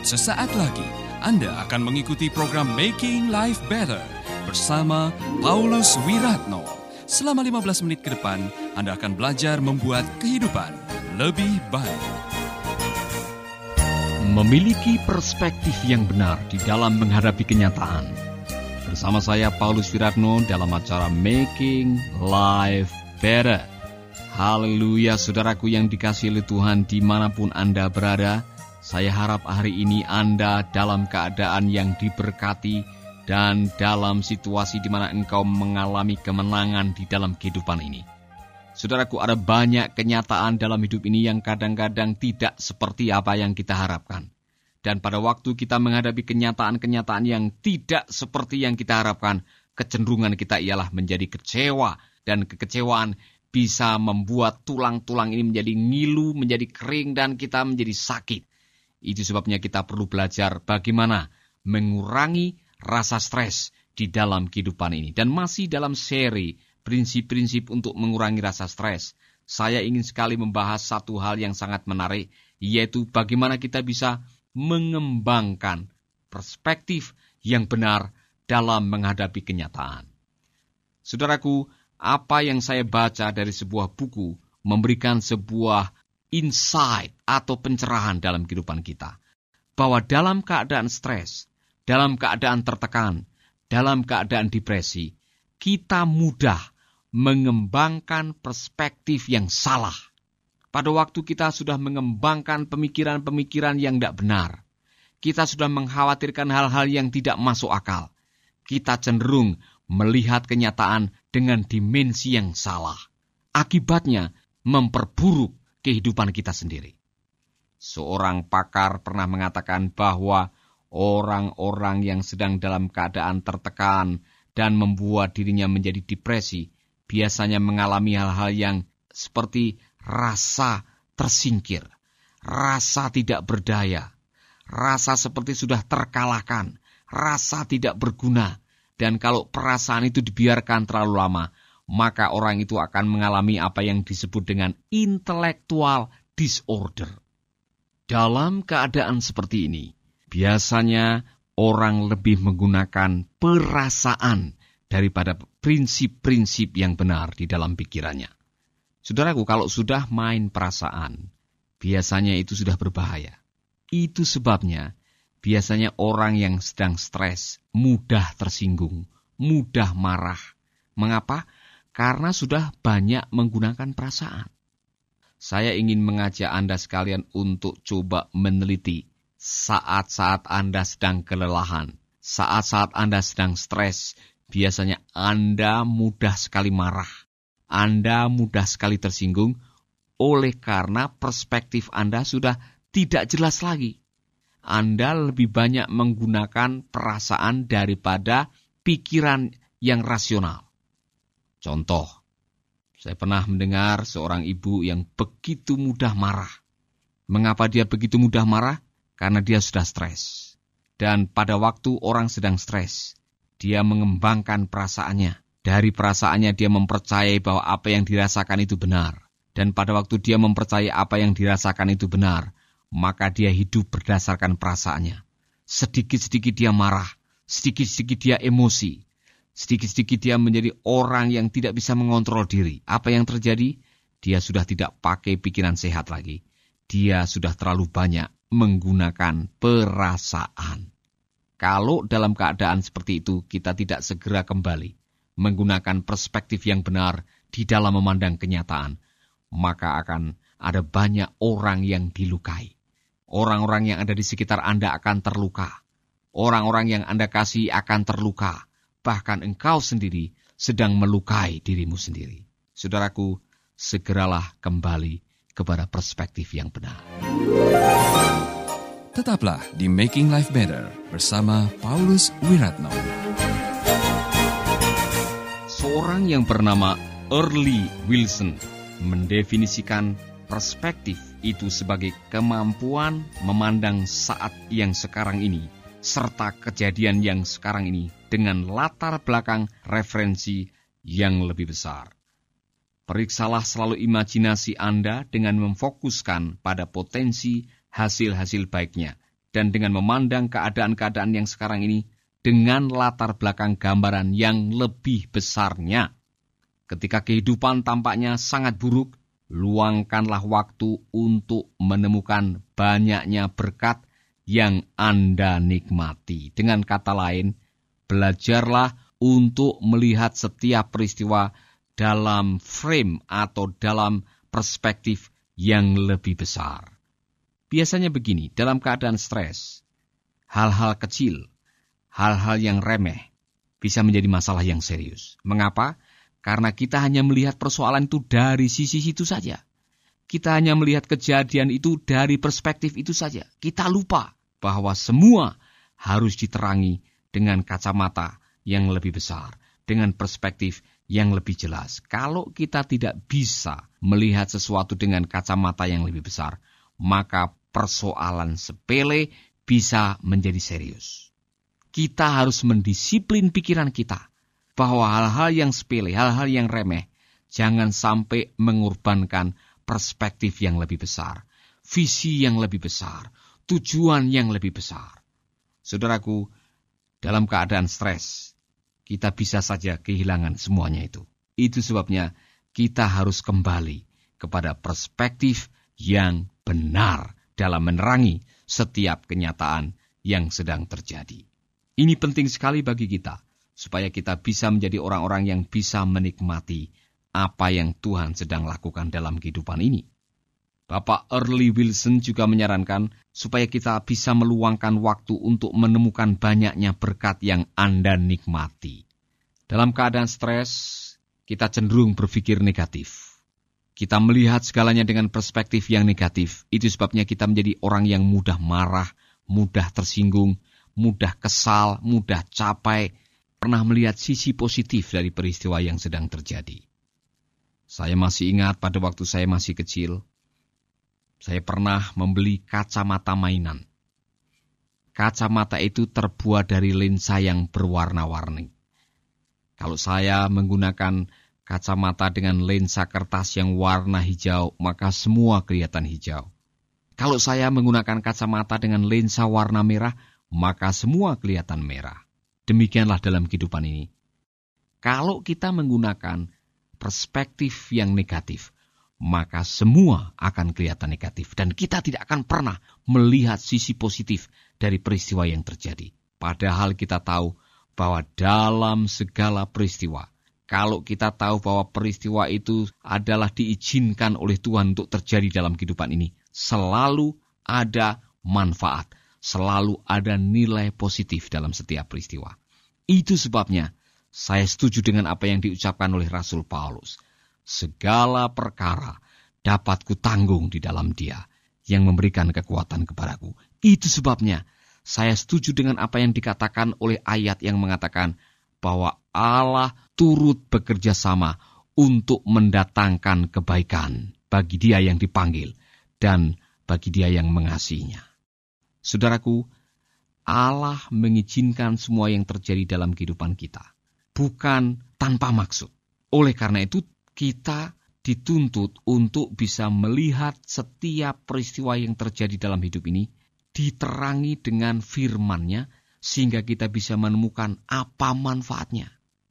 Sesaat lagi Anda akan mengikuti program Making Life Better bersama Paulus Wiratno. Selama 15 menit ke depan, Anda akan belajar membuat kehidupan lebih baik. Memiliki perspektif yang benar di dalam menghadapi kenyataan. Bersama saya Paulus Wiratno dalam acara Making Life Better. Haleluya, saudaraku yang dikasihi oleh Tuhan dimanapun Anda berada. Saya harap hari ini Anda dalam keadaan yang diberkati dan dalam situasi di mana engkau mengalami kemenangan di dalam kehidupan ini. Saudaraku, ada banyak kenyataan dalam hidup ini yang kadang-kadang tidak seperti apa yang kita harapkan. Dan pada waktu kita menghadapi kenyataan-kenyataan yang tidak seperti yang kita harapkan, kecenderungan kita ialah menjadi kecewa. Dan kekecewaan bisa membuat tulang-tulang ini menjadi ngilu, menjadi kering, dan kita menjadi sakit. Itu sebabnya kita perlu belajar bagaimana mengurangi rasa stres di dalam kehidupan ini. Dan masih dalam seri prinsip-prinsip untuk mengurangi rasa stres, saya ingin sekali membahas satu hal yang sangat menarik, yaitu bagaimana kita bisa mengembangkan perspektif yang benar dalam menghadapi kenyataan. Saudaraku, apa yang saya baca dari sebuah buku memberikan sebuah insight atau pencerahan dalam kehidupan kita. Bahwa dalam keadaan stres, dalam keadaan tertekan, dalam keadaan depresi, kita mudah mengembangkan perspektif yang salah. Pada waktu kita sudah mengembangkan pemikiran-pemikiran yang tidak benar, kita sudah mengkhawatirkan hal-hal yang tidak masuk akal, kita cenderung melihat kenyataan dengan dimensi yang salah. Akibatnya memperburuk kehidupan kita sendiri. Seorang pakar pernah mengatakan bahwa orang-orang yang sedang dalam keadaan tertekan dan membuat dirinya menjadi depresi, biasanya mengalami hal-hal yang seperti rasa tersingkir, rasa tidak berdaya, rasa seperti sudah terkalahkan, rasa tidak berguna. Dan kalau perasaan itu dibiarkan terlalu lama, maka orang itu akan mengalami apa yang disebut dengan intellectual disorder. Dalam keadaan seperti ini, biasanya orang lebih menggunakan perasaan daripada prinsip-prinsip yang benar di dalam pikirannya. Saudaraku, kalau sudah main perasaan, biasanya itu sudah berbahaya. Itu sebabnya biasanya orang yang sedang stres mudah tersinggung, mudah marah. Mengapa? Karena sudah banyak menggunakan perasaan. Saya ingin mengajak Anda sekalian untuk coba meneliti saat-saat Anda sedang kelelahan, saat-saat Anda sedang stres, biasanya Anda mudah sekali marah, Anda mudah sekali tersinggung, oleh karena perspektif Anda sudah tidak jelas lagi. Anda lebih banyak menggunakan perasaan daripada pikiran yang rasional. Contoh, saya pernah mendengar seorang ibu yang begitu mudah marah. Mengapa dia begitu mudah marah? Karena dia sudah stres. Dan pada waktu orang sedang stres, dia mengembangkan perasaannya. Dari perasaannya dia mempercayai bahwa apa yang dirasakan itu benar. Dan pada waktu dia mempercayai apa yang dirasakan itu benar, maka dia hidup berdasarkan perasaannya. Sedikit-sedikit dia marah, sedikit-sedikit dia emosi. Sedikit-sedikit dia menjadi orang yang tidak bisa mengontrol diri. Apa yang terjadi? Dia sudah tidak pakai pikiran sehat lagi. Dia sudah terlalu banyak menggunakan perasaan. Kalau dalam keadaan seperti itu kita tidak segera kembali menggunakan perspektif yang benar di dalam memandang kenyataan, maka akan ada banyak orang yang dilukai. Orang-orang yang ada di sekitar Anda akan terluka. Orang-orang yang Anda kasih akan terluka. Bahkan engkau sendiri sedang melukai dirimu sendiri. Saudaraku, segeralah kembali kepada perspektif yang benar. Tetaplah di Making Life Better bersama Paulus Wiratno. Seorang yang bernama Early Wilson mendefinisikan perspektif itu sebagai kemampuan memandang saat yang sekarang ini serta kejadian yang sekarang ini dengan latar belakang referensi yang lebih besar. Periksalah selalu imajinasi Anda dengan memfokuskan pada potensi hasil-hasil baiknya dan dengan memandang keadaan-keadaan yang sekarang ini dengan latar belakang gambaran yang lebih besarnya. Ketika kehidupan tampaknya sangat buruk, luangkanlah waktu untuk menemukan banyaknya berkat yang Anda nikmati. Dengan kata lain, belajarlah untuk melihat setiap peristiwa dalam frame atau dalam perspektif yang lebih besar. Biasanya begini, dalam keadaan stres, hal-hal kecil, hal-hal yang remeh bisa menjadi masalah yang serius. Mengapa? Karena kita hanya melihat persoalan itu dari sisi itu saja. Kita hanya melihat kejadian itu dari perspektif itu saja. Kita lupa bahwa semua harus diterangi dengan kacamata yang lebih besar, dengan perspektif yang lebih jelas. Kalau kita tidak bisa melihat sesuatu dengan kacamata yang lebih besar, maka persoalan sepele bisa menjadi serius. Kita harus mendisiplin pikiran kita bahwa hal-hal yang sepele, hal-hal yang remeh, jangan sampai mengorbankan perspektif yang lebih besar, visi yang lebih besar, tujuan yang lebih besar. Saudaraku, dalam keadaan stres, kita bisa saja kehilangan semuanya itu. Itu sebabnya kita harus kembali kepada perspektif yang benar dalam menerangi setiap kenyataan yang sedang terjadi. Ini penting sekali bagi kita, supaya kita bisa menjadi orang-orang yang bisa menikmati apa yang Tuhan sedang lakukan dalam kehidupan ini. Bapak Early Wilson juga menyarankan supaya kita bisa meluangkan waktu untuk menemukan banyaknya berkat yang Anda nikmati. Dalam keadaan stres, kita cenderung berpikir negatif. Kita melihat segalanya dengan perspektif yang negatif. Itu sebabnya kita menjadi orang yang mudah marah, mudah tersinggung, mudah kesal, mudah capai, pernah melihat sisi positif dari peristiwa yang sedang terjadi. Saya masih ingat pada waktu saya masih kecil, saya pernah membeli kacamata mainan. Kacamata itu terbuat dari lensa yang berwarna-warni. Kalau saya menggunakan kacamata dengan lensa kertas yang warna hijau, maka semua kelihatan hijau. Kalau saya menggunakan kacamata dengan lensa warna merah, maka semua kelihatan merah. Demikianlah dalam kehidupan ini. Kalau kita menggunakan perspektif yang negatif, maka semua akan kelihatan negatif. Dan kita tidak akan pernah melihat sisi positif dari peristiwa yang terjadi. Padahal kita tahu bahwa dalam segala peristiwa, kalau kita tahu bahwa peristiwa itu adalah diizinkan oleh Tuhan untuk terjadi dalam kehidupan ini, selalu ada manfaat, selalu ada nilai positif dalam setiap peristiwa. Itu sebabnya saya setuju dengan apa yang diucapkan oleh Rasul Paulus. Segala perkara dapat kutanggung di dalam Dia yang memberikan kekuatan kepadaku. Itu sebabnya saya setuju dengan apa yang dikatakan oleh ayat yang mengatakan bahwa Allah turut bekerja sama untuk mendatangkan kebaikan bagi dia yang dipanggil dan bagi dia yang mengasihinya. Saudaraku, Allah mengizinkan semua yang terjadi dalam kehidupan kita, bukan tanpa maksud. Oleh karena itu, kita dituntut untuk bisa melihat setiap peristiwa yang terjadi dalam hidup ini, diterangi dengan firman-Nya, sehingga kita bisa menemukan apa manfaatnya.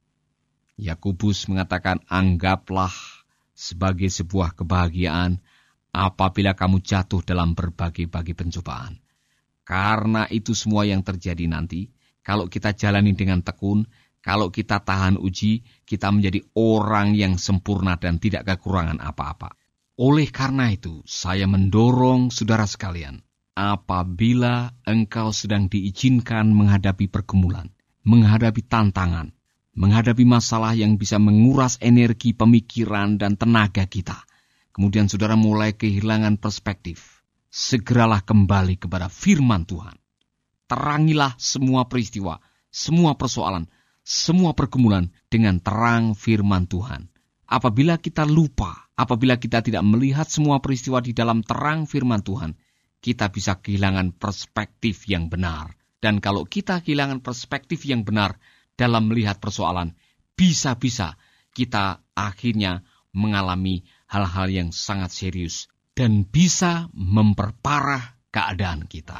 Yakobus mengatakan, anggaplah sebagai sebuah kebahagiaan apabila kamu jatuh dalam berbagai-bagai pencobaan. Karena itu semua yang terjadi nanti, kalau kita jalani dengan tekun, kalau kita tahan uji, kita menjadi orang yang sempurna dan tidak kekurangan apa-apa. Oleh karena itu, saya mendorong saudara sekalian, apabila engkau sedang diizinkan menghadapi pergumulan, menghadapi tantangan, menghadapi masalah yang bisa menguras energi, pemikiran, dan tenaga kita, kemudian saudara mulai kehilangan perspektif, segeralah kembali kepada firman Tuhan. Terangilah semua peristiwa, semua persoalan, semua pergumulan dengan terang firman Tuhan. Apabila kita lupa, apabila kita tidak melihat semua peristiwa di dalam terang firman Tuhan, kita bisa kehilangan perspektif yang benar. Dan kalau kita kehilangan perspektif yang benar dalam melihat persoalan, bisa-bisa kita akhirnya mengalami hal-hal yang sangat serius dan bisa memperparah keadaan kita.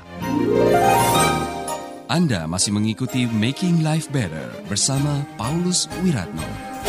Anda masih mengikuti Making Life Better bersama Paulus Wiratno.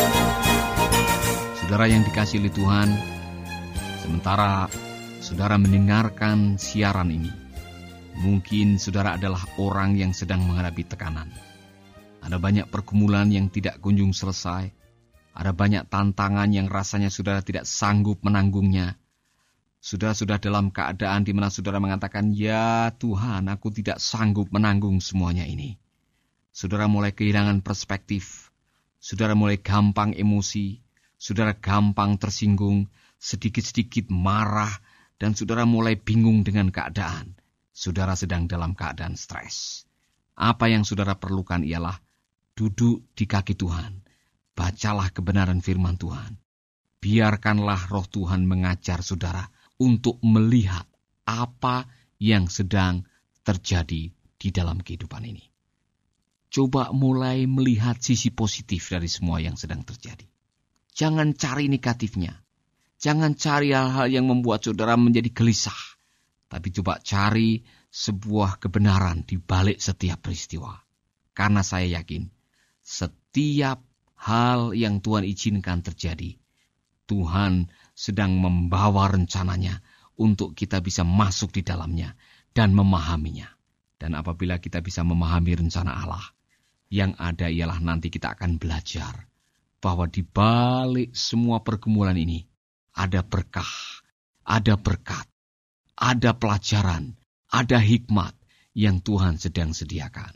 Saudara yang dikasihi oleh Tuhan, sementara saudara mendengarkan siaran ini, mungkin saudara adalah orang yang sedang menghadapi tekanan. Ada banyak pergumulan yang tidak kunjung selesai. Ada banyak tantangan yang rasanya saudara tidak sanggup menanggungnya. Saudara sudah dalam keadaan di mana saudara mengatakan, "Ya Tuhan, aku tidak sanggup menanggung semuanya ini." Saudara mulai kehilangan perspektif. Saudara mulai gampang emosi. Saudara gampang tersinggung, sedikit-sedikit marah, dan saudara mulai bingung dengan keadaan. Saudara sedang dalam keadaan stres. Apa yang saudara perlukan ialah duduk di kaki Tuhan. Bacalah kebenaran firman Tuhan. Biarkanlah roh Tuhan mengajar saudara untuk melihat apa yang sedang terjadi di dalam kehidupan ini. Coba mulai melihat sisi positif dari semua yang sedang terjadi. Jangan cari negatifnya. Jangan cari hal-hal yang membuat saudara menjadi gelisah. Tapi coba cari sebuah kebenaran di balik setiap peristiwa. Karena saya yakin, setiap hal yang Tuhan izinkan terjadi, Tuhan sedang membawa rencananya untuk kita bisa masuk di dalamnya dan memahaminya. Dan apabila kita bisa memahami rencana Allah, yang ada ialah nanti kita akan belajar bahwa di balik semua pergumulan ini ada berkah, ada berkat, ada pelajaran, ada hikmat yang Tuhan sedang sediakan.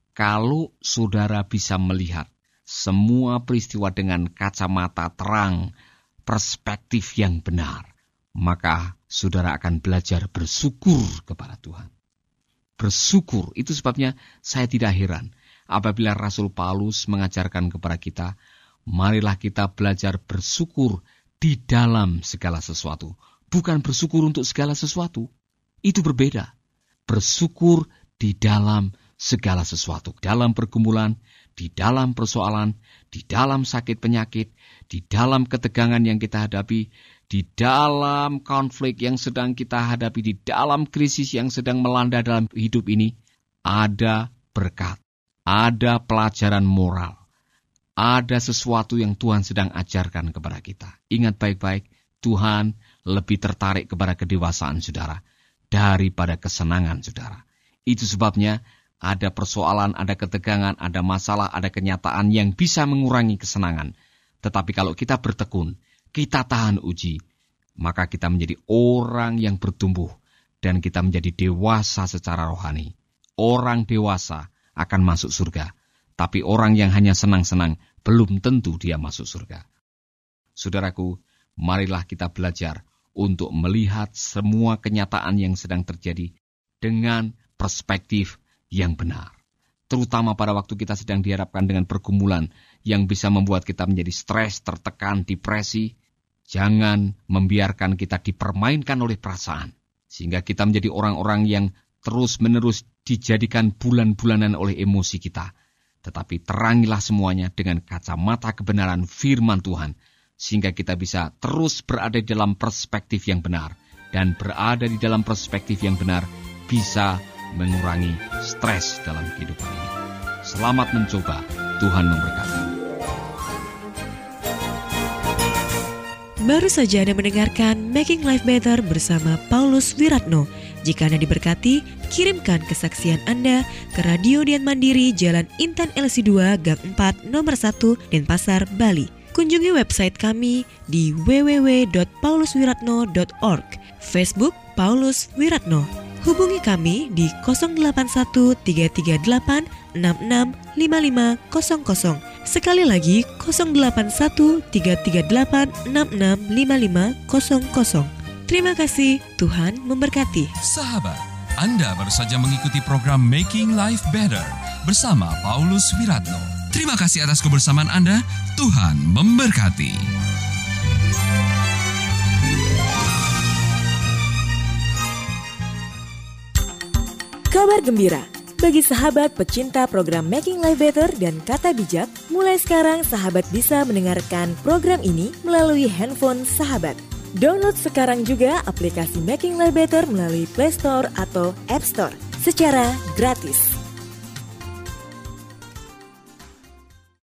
Kalau saudara bisa melihat semua peristiwa dengan kacamata terang, perspektif yang benar, maka saudara akan belajar bersyukur kepada Tuhan. Bersyukur, itu sebabnya saya tidak heran apabila Rasul Paulus mengajarkan kepada kita, marilah kita belajar bersyukur di dalam segala sesuatu. Bukan bersyukur untuk segala sesuatu, itu berbeda. Bersyukur di dalam segala sesuatu, dalam pergumulan, di dalam persoalan, di dalam sakit penyakit, di dalam ketegangan yang kita hadapi, di dalam konflik yang sedang kita hadapi, di dalam krisis yang sedang melanda dalam hidup ini, ada berkat, ada pelajaran moral, ada sesuatu yang Tuhan sedang ajarkan kepada kita. Ingat baik-baik, Tuhan lebih tertarik kepada kedewasaan saudara daripada kesenangan saudara. Itu sebabnya ada persoalan, ada ketegangan, ada masalah, ada kenyataan yang bisa mengurangi kesenangan. Tetapi kalau kita bertekun, kita tahan uji, maka kita menjadi orang yang bertumbuh dan kita menjadi dewasa secara rohani. Orang dewasa akan masuk surga, tapi orang yang hanya senang-senang belum tentu dia masuk surga. Saudaraku, marilah kita belajar untuk melihat semua kenyataan yang sedang terjadi dengan perspektif yang benar. Terutama pada waktu kita sedang dihadapkan dengan pergumulan yang bisa membuat kita menjadi stres, tertekan, depresi. Jangan membiarkan kita dipermainkan oleh perasaan, sehingga kita menjadi orang-orang yang terus-menerus dijadikan bulan-bulanan oleh emosi kita. Tetapi terangilah semuanya dengan kacamata kebenaran firman Tuhan, sehingga kita bisa terus berada di dalam perspektif yang benar. Dan berada di dalam perspektif yang benar bisa mengurangi stres dalam kehidupan ini. Selamat mencoba, Tuhan memberkati. Baru saja Anda mendengarkan Making Life Better bersama Paulus Wiratno. Jika Anda diberkati, kirimkan kesaksian Anda ke Radio Dian Mandiri, Jalan Intan LC2, Gang 4, Nomor 1, Denpasar, Bali. Kunjungi website kami di www.pauluswiratno.org, Facebook Paulus Wiratno. Hubungi kami di 081 338 665500. Sekali lagi 081 338 665500. Terima kasih, Tuhan memberkati. Sahabat, Anda baru saja mengikuti program Making Life Better bersama Paulus Wiratno. Terima kasih atas kebersamaan Anda. Tuhan memberkati. Kabar gembira bagi sahabat pecinta program Making Life Better dan Kata Bijak. Mulai sekarang sahabat bisa mendengarkan program ini melalui handphone sahabat. Download sekarang juga aplikasi Making Life Better melalui Play Store atau App Store secara gratis.